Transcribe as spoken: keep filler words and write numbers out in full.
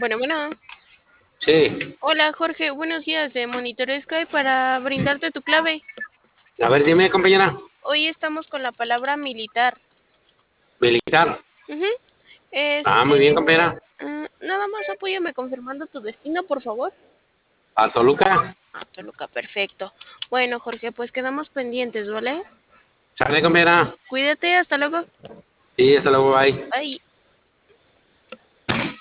Bueno, bueno. Sí. Hola Jorge, buenos días de Monitor Sky para brindarte tu clave. A ver, dime, compañera. Hoy estamos con la palabra militar. Militar. Ujú. Ah, muy bien, Este, compañera. mm, nada más apóyame confirmando tu destino, por favor. A Toluca. Ah, Toluca, perfecto. Bueno, Jorge, pues quedamos pendientes, ¿vale? Sale, compañera. Cuídate, hasta luego. Sí, hasta luego, bye. Bye.